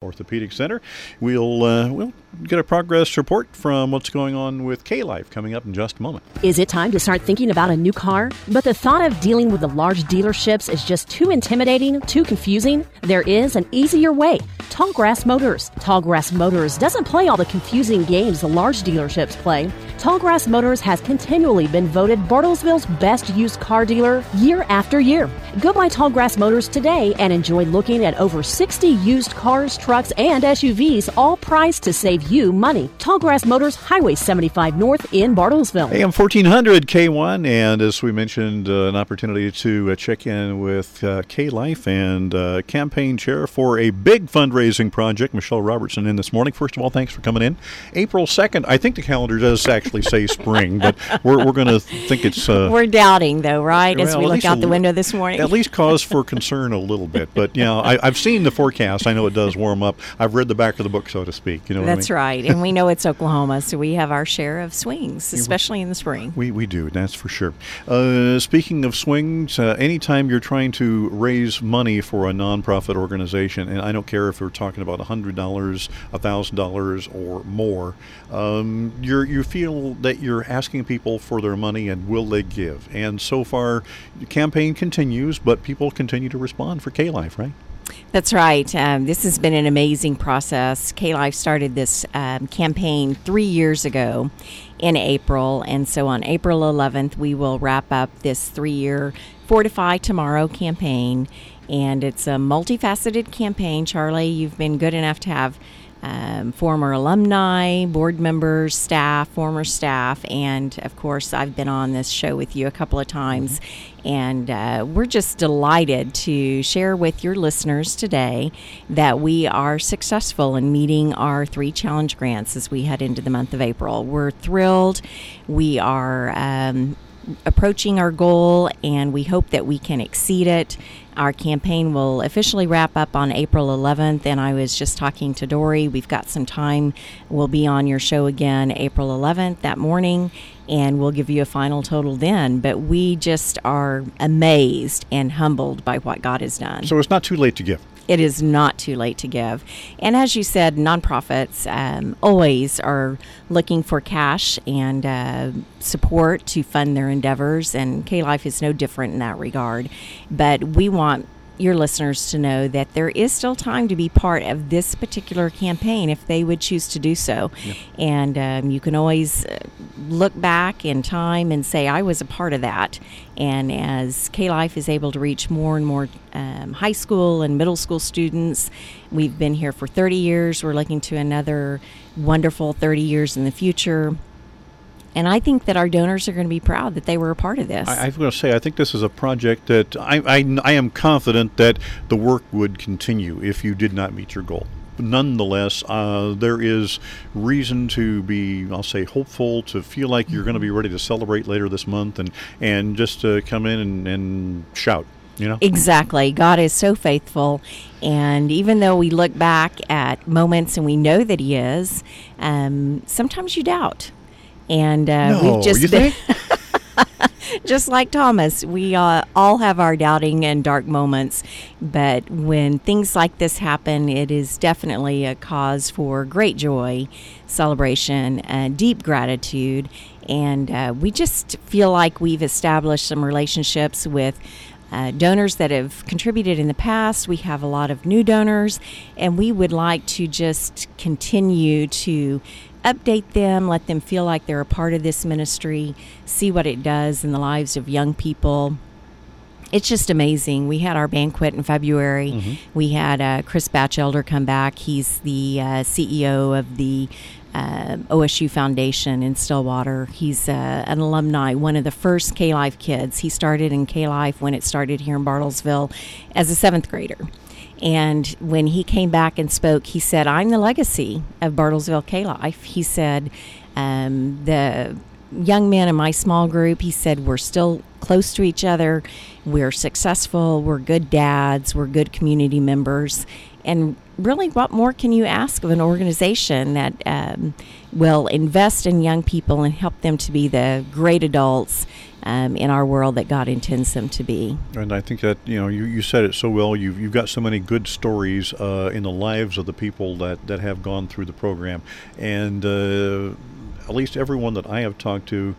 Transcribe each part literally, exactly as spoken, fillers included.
Orthopedic Center. We'll uh, we'll get a progress report from what's going on with K-Life coming up in just a moment. Is it time to start thinking about a new car? But the thought of dealing with the large dealerships is just too intimidating, too confusing? There is an easier way. Tallgrass Motors. Tallgrass Motors doesn't play all the confusing games the large dealerships play. Tallgrass Motors has continually been voted Bartlesville's best used car dealer year after year. Go by Tallgrass Motors today and enjoy looking at over sixty used cars, trucks, and S U Vs, all priced to save you money. Tallgrass Motors, Highway seventy-five North in Bartlesville. A M fourteen hundred K one, and as we mentioned, uh, an opportunity to uh, check in with uh, K-Life and uh, campaign chair for a big fundraising project, Michelle Robertson, in this morning. First of all, thanks for coming in. April second, I think the calendar does actually say spring, but we're, we're going to think it's... Uh, we're doubting, though, right, well, as we look out the window this morning. At least cause for concern a little bit. But, you know, I, I've seen the forecast. I know it does warm up. I've read the back of the book, so to speak. You know what That's I mean? right. And we know it's Oklahoma, so we have our share of swings, especially in the spring. We we do, that's for sure. Uh, speaking of swings, uh, anytime you're trying to raise money for a nonprofit organization, and I don't care if we're talking about one hundred dollars, one thousand dollars, or more, um, you're, you feel that you're asking people for their money and will they give. And so far, the campaign continues, but people continue to respond for K-Life, right? That's right. Um, this has been an amazing process. K-Life started this um, campaign three years ago in April, and so on April eleventh, we will wrap up this three-year Fortify Tomorrow campaign, and it's a multifaceted campaign. Charlie, you've been good enough to have Um, former alumni, board members, staff, former staff, and of course I've been on this show with you a couple of times, and uh, we're just delighted to share with your listeners today that we are successful in meeting our three challenge grants as we head into the month of April. We're thrilled. We are um, approaching our goal, and we hope that we can exceed it. Our campaign will officially wrap up on April eleventh, and I was just talking to Dory. We've got some time. We'll be on your show again April eleventh that morning, and we'll give you a final total then. But we just are amazed and humbled by what God has done. So it's not too late to give. It is not too late to give. And as you said, nonprofits um, always are looking for cash and uh, support to fund their endeavors, and K-Life is no different in that regard. But we want your listeners to know that there is still time to be part of this particular campaign if they would choose to do so. Yep. And um, you can always look back in time and say, I was a part of that. And as K-Life is able to reach more and more um, high school and middle school students, we've been here for thirty years. We're looking to another wonderful thirty years in the future. And I think that our donors are going to be proud that they were a part of this. I, I was going to say, I think this is a project that I, I, I am confident that the work would continue if you did not meet your goal. Nonetheless, uh, there is reason to be, I'll say, hopeful, to feel like you're going to be ready to celebrate later this month and, and just uh, come in and, and shout. You know? Exactly. God is so faithful. And even though we look back at moments and we know that He is, um, sometimes you doubt. And uh, no, we've just you been think? just like Thomas, we uh, all have our doubting and dark moments. But when things like this happen, it is definitely a cause for great joy, celebration, uh, deep gratitude. And uh, we just feel like we've established some relationships with Uh, donors that have contributed in the past. We have a lot of new donors, and we would like to just continue to update them, let them feel like they're a part of this ministry, see what it does in the lives of young people. It's just amazing. We had our banquet in February. Mm-hmm. We had uh, Chris Batchelder come back. He's the uh, C E O of the uh, O S U Foundation in Stillwater. He's uh, an alumni, one of the first K-Life kids. He started in K-Life when it started here in Bartlesville as a seventh grader. And when he came back and spoke, he said, I'm the legacy of Bartlesville K-Life. He said, um, the young men in my small group, he said, we're still close to each other. We're successful. We're good dads. We're good community members. And really, what more can you ask of an organization that um, will invest in young people and help them to be the great adults um, in our world that God intends them to be. And I think that, you know, you, you said it so well. You've, you've got so many good stories uh, in the lives of the people that, that have gone through the program. And uh, at least everyone that I have talked to,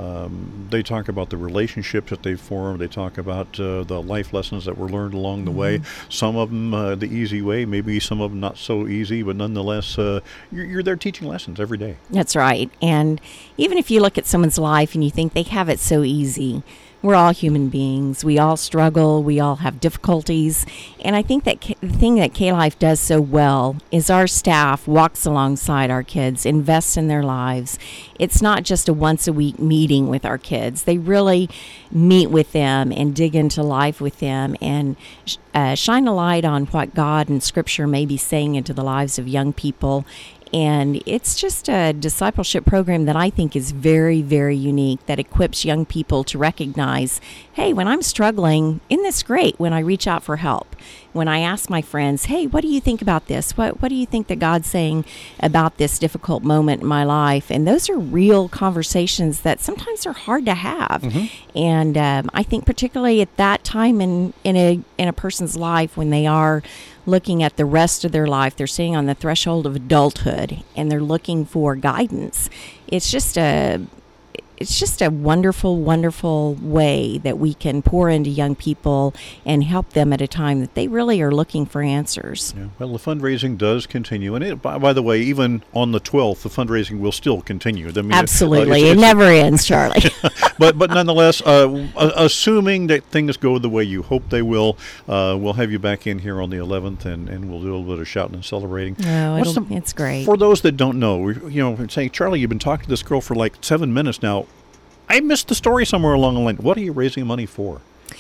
um, they talk about the relationships that they've formed. They talk about uh, the life lessons that were learned along the mm-hmm. way. Some of them uh, the easy way, maybe some of them not so easy, but nonetheless, uh, you're, you're there teaching lessons every day. That's right. And even if you look at someone's life and you think they have it so easy, we're all human beings. We all struggle. We all have difficulties. And I think that K- the thing that K-Life does so well is our staff walks alongside our kids, invests in their lives. It's not just a once-a-week meeting with our kids. They really meet with them and dig into life with them and sh- uh, shine a light on what God and Scripture may be saying into the lives of young people. And it's just a discipleship program that I think is very, very unique, that equips young people to recognize, hey, when I'm struggling, isn't this great when I reach out for help? When I ask my friends, hey, what do you think about this? What what do you think that God's saying about this difficult moment in my life? And those are real conversations that sometimes are hard to have. Mm-hmm. And um, I think particularly at that time in, in a in a person's life when they are looking at the rest of their life, they're sitting on the threshold of adulthood and they're looking for guidance. It's just a it's just a wonderful, wonderful way that we can pour into young people and help them at a time that they really are looking for answers. Yeah. Well, the fundraising does continue. And it, by, by the way, even on the twelfth, the fundraising will still continue. I mean, Absolutely. Uh, it's, it it's, never ends, Charlie. but but nonetheless, uh, assuming that things go the way you hope they will, uh, we'll have you back in here on the eleventh, and, and we'll do a little bit of shouting and celebrating. Oh, the, it's great. For those that don't know, you know, saying, Charlie, you've been talking to this girl for like seven minutes now. I missed the story somewhere along the line. What are you raising money for?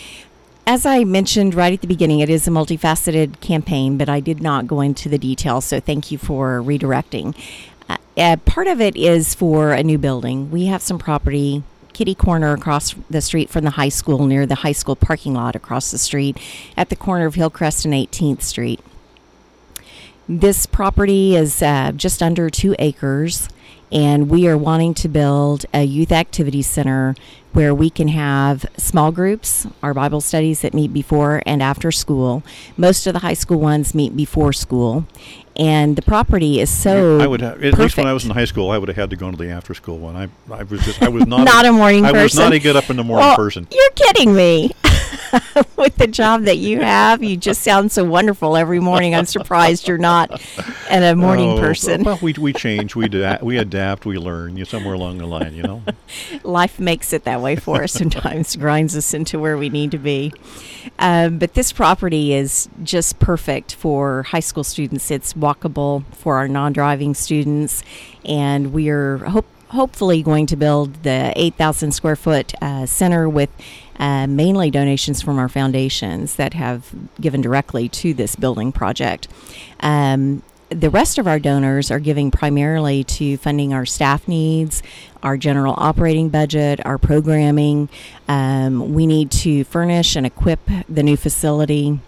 As I mentioned right at the beginning, it is a multifaceted campaign, but I did not go into the details, so thank you for redirecting. Uh, uh, part of it is for a new building. We have some property, kitty corner across the street from the high school, near the high school parking lot across the street, at the corner of Hillcrest and eighteenth Street. This property is uh, just under two acres. And we are wanting to build a youth activity center where we can have small groups, our Bible studies that meet before and after school. Most of the high school ones meet before school. And the property is so I would have, at perfect. least when I was in high school, I would have had to go to the after school one. I I was just I was not not a, a morning I person. I was not a get up in the morning well, person. You're kidding me. With the job that you have, you just sound so wonderful every morning. I'm surprised you're not an, a morning oh, person. Well, we we change, we da- we adapt, we learn. You somewhere along the line, you know. Life makes it that way for us sometimes, grinds us into where we need to be. Um, but this property is just perfect for high school students. It's walkable for our non-driving students, and we are hope. hopefully going to build the eight thousand square foot uh, center with uh, mainly donations from our foundations that have given directly to this building project. Um, the rest of our donors are giving primarily to funding our staff needs, our general operating budget, our programming. Um, we need to furnish and equip the new facility.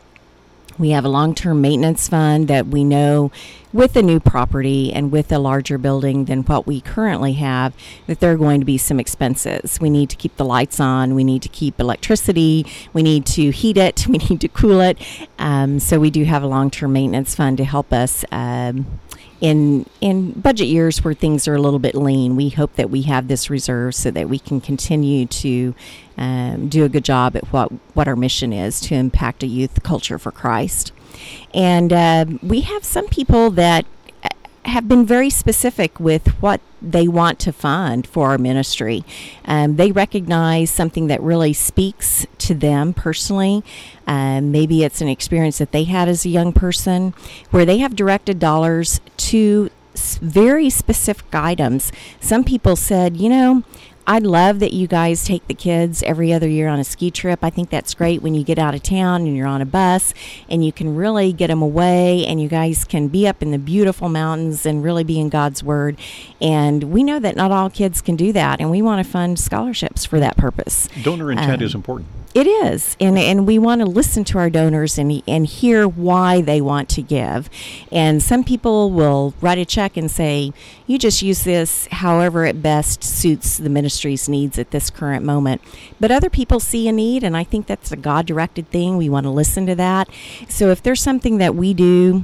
We have a long-term maintenance fund that we know with a new property and with a larger building than what we currently have, that there are going to be some expenses. We need to keep the lights on. We need to keep electricity. We need to heat it. We need to cool it. Um, so we do have a long-term maintenance fund to help us um, in in budget years where things are a little bit lean. We hope that we have this reserve so that we can continue to um, do a good job at what, what our mission is, to impact a youth culture for Christ. And uh, we have some people that have been very specific with what they want to fund for our ministry. Um, they recognize something that really speaks to them personally. Um, maybe it's an experience that they had as a young person where they have directed dollars to s- very specific items. Some people said, you know, I love that you guys take the kids every other year on a ski trip. I think that's great when you get out of town and you're on a bus and you can really get them away and you guys can be up in the beautiful mountains and really be in God's Word. And we know that not all kids can do that, and we want to fund scholarships for that purpose. Donor intent um, is important. It is, and and we want to listen to our donors and and hear why they want to give. And some people will write a check and say, "You just use this however it best suits the ministry's needs at this current moment." But other people see a need, and I think that's a God-directed thing. We want to listen to that. So if there's something that we do,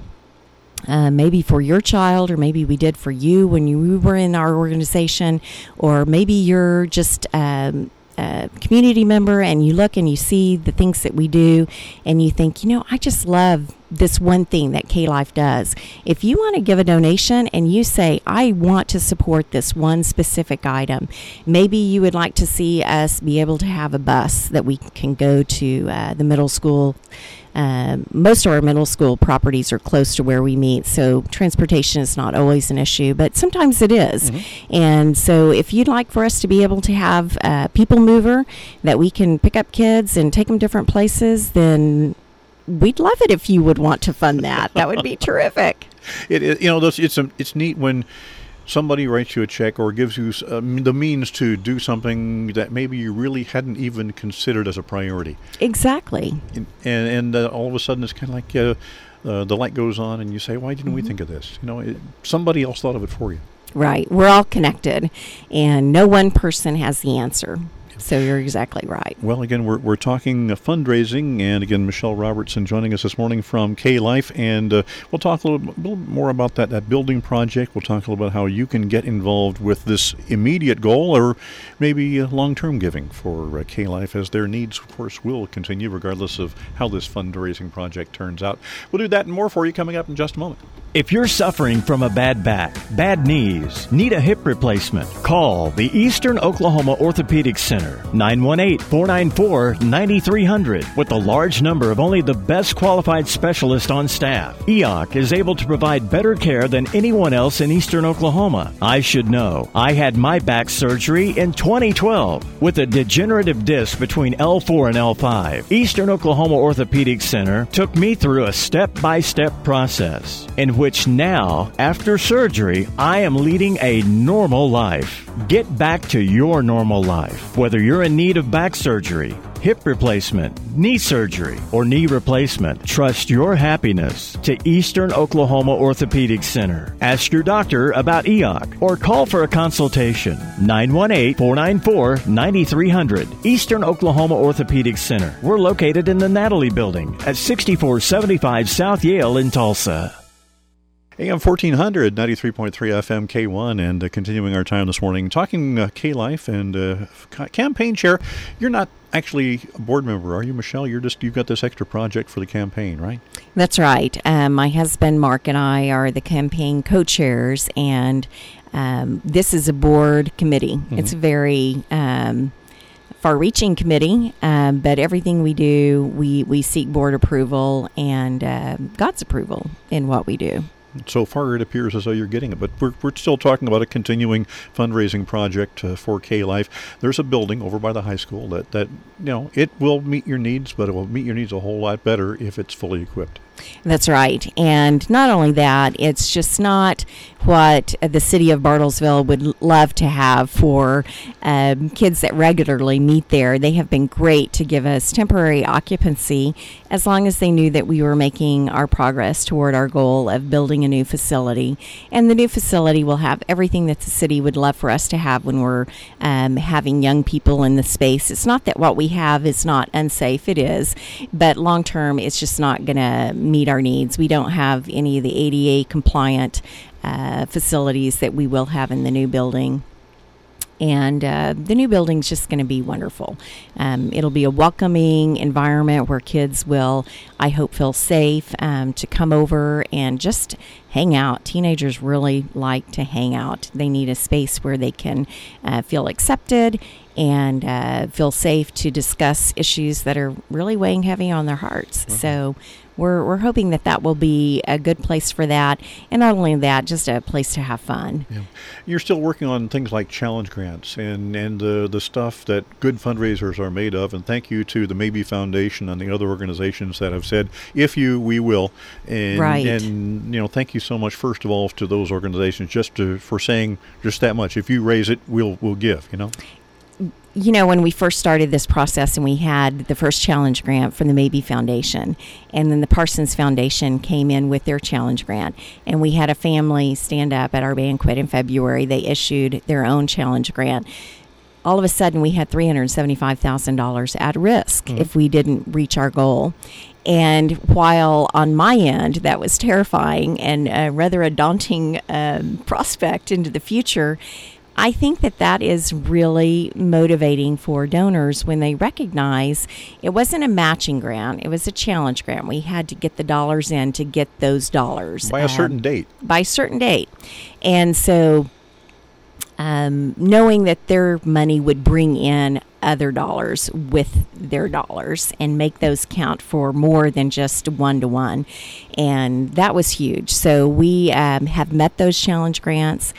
Uh, maybe for your child, or maybe we did for you when you were in our organization, or maybe you're just um, a community member and you look and you see the things that we do and you think, you know, I just love this one thing that K-Life does. If you want to give a donation and you say, I want to support this one specific item, maybe you would like to see us be able to have a bus that we can go to uh, the middle school. Uh, most of our middle school properties are close to where we meet, so transportation is not always an issue, but sometimes it is. Mm-hmm. And so if you'd like for us to be able to have a people mover that we can pick up kids and take them different places, then we'd love it if you would want to fund that. That would be terrific. It, it you know those, it's a, it's neat when somebody writes you a check or gives you uh, the means to do something that maybe you really hadn't even considered as a priority. Exactly. And and uh, all of a sudden it's kind of like uh, uh, the light goes on and you say, why didn't mm-hmm. we think of this? You know, it, somebody else thought of it for you. Right. We're all connected, and no one person has the answer. So you're exactly right. Well, again, we're we're talking uh, fundraising, and again, Michelle Robertson joining us this morning from K-Life, and uh, we'll talk a little, a little more about that, that building project. We'll talk a little about how you can get involved with this immediate goal, or maybe uh, long-term giving for uh, K-Life, as their needs, of course, will continue regardless of how this fundraising project turns out. We'll do that and more for you coming up in just a moment. If you're suffering from a bad back, bad knees, need a hip replacement, call the Eastern Oklahoma Orthopedic Center, nine one eight, four nine four, nine three zero zero. With a large number of only the best qualified specialists on staff, E O C is able to provide better care than anyone else in Eastern Oklahoma. I should know. I had my back surgery in twenty twelve with a degenerative disc between L four and L five. Eastern Oklahoma Orthopedic Center took me through a step-by-step process in which now, after surgery, I am leading a normal life. Get back to your normal life, whether you're in need of back surgery, hip replacement, knee surgery, or knee replacement. Trust your happiness to Eastern Oklahoma Orthopedic Center. Ask your doctor about E O C or call for a consultation. nine one eight, four nine four, nine three zero zero. Eastern Oklahoma Orthopedic Center. We're located in the Natalie Building at sixty-four seventy-five South Yale in Tulsa. A M fourteen hundred, ninety-three point three F M K one, and uh, continuing our time this morning, talking uh, K-Life and uh, c- campaign chair. You're not actually a board member, are you, Michelle? You're just, you've got this extra project for the campaign, right? That's right. Um, my husband, Mark, and I are the campaign co-chairs, and um, this is a board committee. Mm-hmm. It's a very um, far-reaching committee, um, but everything we do, we, we seek board approval and uh, God's approval in what we do. So far, it appears as though you're getting it, but we're, we're still talking about a continuing fundraising project uh, for K-Life. There's a building over by the high school that, that, you know, it will meet your needs, but it will meet your needs a whole lot better if it's fully equipped. That's right. And not only that, it's just not what the city of Bartlesville would love to have for um, kids that regularly meet there. They have been great to give us temporary occupancy as long as they knew that we were making our progress toward our goal of building a new facility. And the new facility will have everything that the city would love for us to have when we're um, having young people in the space. It's not that what we have is not unsafe. It is. But long term, it's just not going to meet our needs. We don't have any of the A D A compliant uh, facilities that we will have in the new building. And uh, the new building's just going to be wonderful. Um, it'll be a welcoming environment where kids will, I hope, feel safe um, to come over and just hang out. Teenagers really like to hang out. They need a space where they can uh, feel accepted and uh, feel safe to discuss issues that are really weighing heavy on their hearts. Mm-hmm. So we're we're hoping that that will be a good place for that, and not only that, just a place to have fun. Yeah. You're still working on things like challenge grants and and uh, the stuff that good fundraisers are made of. And thank you to the Maybe Foundation and the other organizations that have said, "If you, we will." And, right. And you know, thank you so much, first of all, to those organizations just to for saying just that much. If you raise it, we'll we'll give. You know. you know, when we first started this process and we had the first challenge grant from the Maybe Foundation, and then the Parsons Foundation came in with their challenge grant, and we had a family stand up at our banquet in February. They issued their own challenge grant. All of a sudden, we had three hundred seventy-five thousand dollars at risk mm-hmm. if we didn't reach our goal. And while on my end, that was terrifying and uh, rather a daunting um, prospect into the future, I think that that is really motivating for donors when they recognize it wasn't a matching grant, it was a challenge grant. We had to get the dollars in to get those dollars. By a um, certain date. By a certain date. And so um, knowing that their money would bring in other dollars with their dollars and make those count for more than just one-to-one. And that was huge. So we um, have met those challenge grants.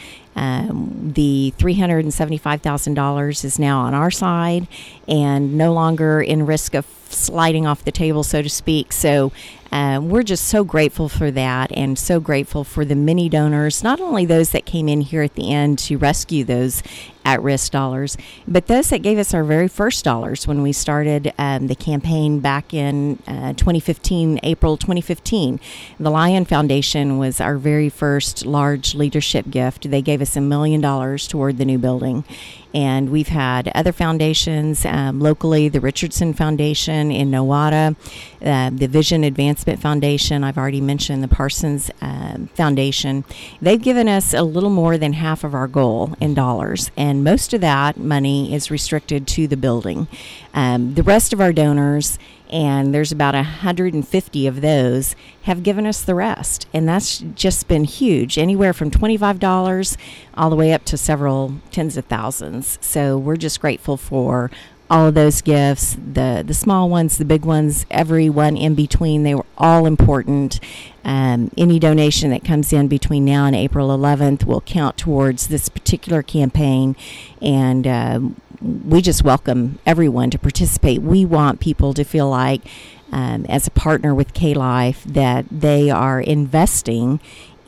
Um, the three hundred seventy-five thousand dollars is now on our side and no longer in risk of sliding off the table, so to speak. So um, we're just so grateful for that, and so grateful for the many donors, not only those that came in here at the end to rescue those at-risk dollars, but those that gave us our very first dollars when we started um, the campaign back in uh, twenty fifteen, April twenty fifteen. The Lion Foundation was our very first large leadership gift. They gave us a million dollars toward the new building. And we've had other foundations um, locally, the Richardson Foundation in Nowata, uh, the Vision Advancement Foundation. I've already mentioned the Parsons um, Foundation. They've given us a little more than half of our goal in dollars, and most of that money is restricted to the building. Um, the rest of our donors, and there's about one hundred fifty of those, have given us the rest. And that's just been huge, anywhere from twenty-five dollars all the way up to several tens of thousands. So we're just grateful for all of those gifts, the the small ones, the big ones, every one in between. They were all important. Um, any donation that comes in between now and April eleventh will count towards this particular campaign, and uh, we just welcome everyone to participate. We want people to feel like, um, as a partner with K-Life, that they are investing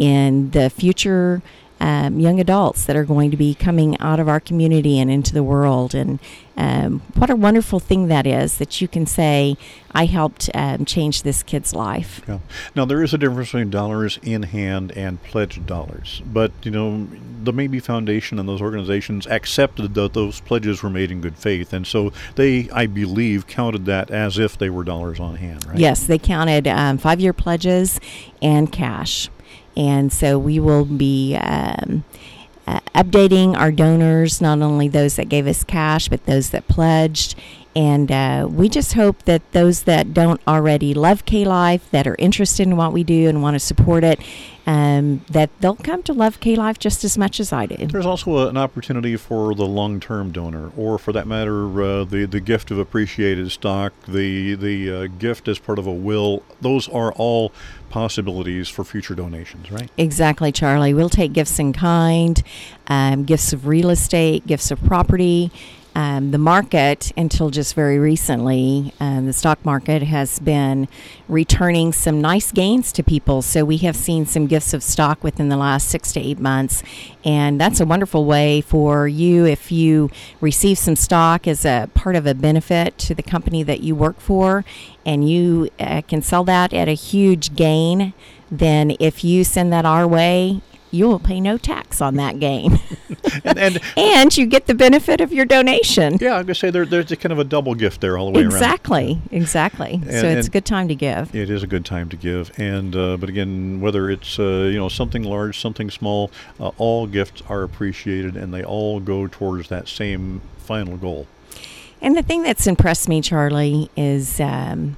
in the future Um, young adults that are going to be coming out of our community and into the world. And um, what a wonderful thing that is, that you can say, I helped um, change this kid's life. Yeah. Now, there is a difference between dollars in hand and pledged dollars. But, you know, the Maybe Foundation and those organizations accepted that those pledges were made in good faith. And so they, I believe, counted that as if they were dollars on hand, right? Yes, they counted um, five-year pledges and cash. And so we will be um, uh, updating our donors, not only those that gave us cash, but those that pledged. And uh, we just hope that those that don't already love K-Life, that are interested in what we do and want to support it, um, that they'll come to love K-Life just as much as I do. There's also a, an opportunity for the long-term donor, or for that matter, uh, the, the gift of appreciated stock, the, the uh, gift as part of a will. Those are all possibilities for future donations, right? Exactly, Charlie. We'll take gifts in kind, um, gifts of real estate, gifts of property. Um, the market, until just very recently, uh, the stock market has been returning some nice gains to people. So we have seen some gifts of stock within the last six to eight months. And that's a wonderful way for you, if you receive some stock as a part of a benefit to the company that you work for, and you uh, can sell that at a huge gain, then if you send that our way, you will pay no tax on that gain. and, and, and you get the benefit of your donation. Yeah, I'm going to say there, there's a kind of a double gift there all the way exactly, around. Exactly, exactly. So and, it's a good time to give. It is a good time to give. And uh, but again, whether it's uh, you know something large, something small, uh, all gifts are appreciated, and they all go towards that same final goal. And the thing that's impressed me, Charlie, is um,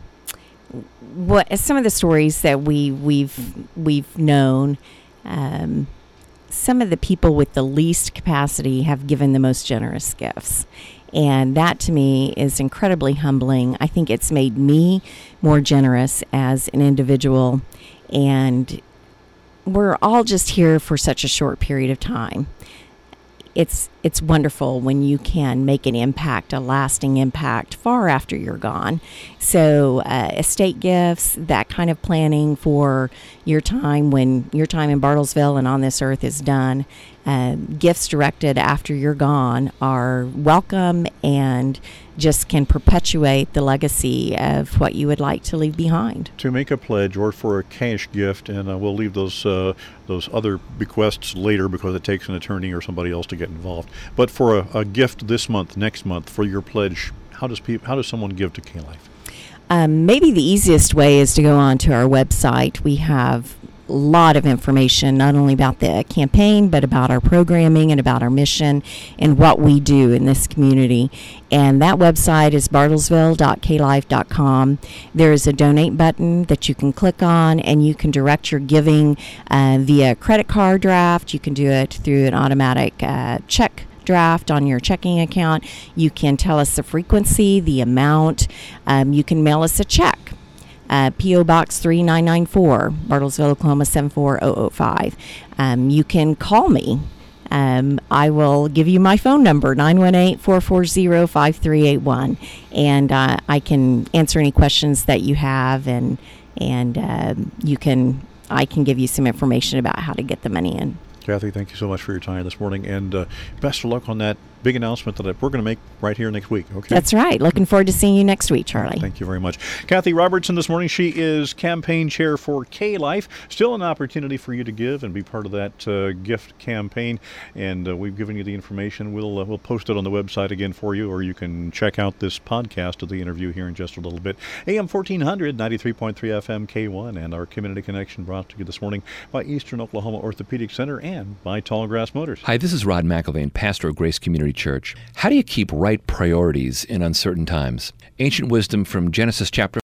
what some of the stories that we we've we've known. Um, some of the people with the least capacity have given the most generous gifts. And that to me is incredibly humbling. I think it's made me more generous as an individual. And we're all just here for such a short period of time. It's it's wonderful when you can make an impact, a lasting impact, far after you're gone. So uh, estate gifts, that kind of planning for your time when your time in Bartlesville and on this earth is done. Uh, gifts directed after you're gone are welcome and just can perpetuate the legacy of what you would like to leave behind. To make a pledge or for a cash gift, and uh, we'll leave those uh, those other bequests later because it takes an attorney or somebody else to get involved. But for a, a gift this month, next month, for your pledge, how does people, how does someone give to K-Life? Um, maybe the easiest way is to go on to our website. We have a lot of information, not only about the campaign, but about our programming and about our mission and what we do in this community. And that website is bartlesville dot k life dot com. There is a donate button that you can click on, and you can direct your giving uh, via credit card draft. You can do it through an automatic uh, check draft on your checking account. You can tell us the frequency, the amount. Um, you can mail us a check. Uh, P O. Box three nine nine four, Bartlesville, Oklahoma seven four zero zero five. Um, you can call me. Um, I will give you my phone number, nine one eight, four four zero, five three eight one, and uh, I can answer any questions that you have, and and uh, you can I can give you some information about how to get the money in. Kathy, thank you so much for your time this morning, and uh, best of luck on that big announcement that we're going to make right here next week. Okay. That's right. Looking forward to seeing you next week, Charlie. Thank you very much. Kathy Robertson this morning. She is campaign chair for K-Life. Still an opportunity for you to give and be part of that uh, gift campaign. And uh, we've given you the information. We'll uh, we'll post it on the website again for you, or you can check out this podcast of the interview here in just a little bit. A M fourteen hundred, ninety-three point three F M K one, and our Community Connection brought to you this morning by Eastern Oklahoma Orthopedic Center and by Tallgrass Motors. Hi, this is Rod McIlvain, pastor of Grace Community Church. How do you keep right priorities in uncertain times? Ancient wisdom from Genesis chapter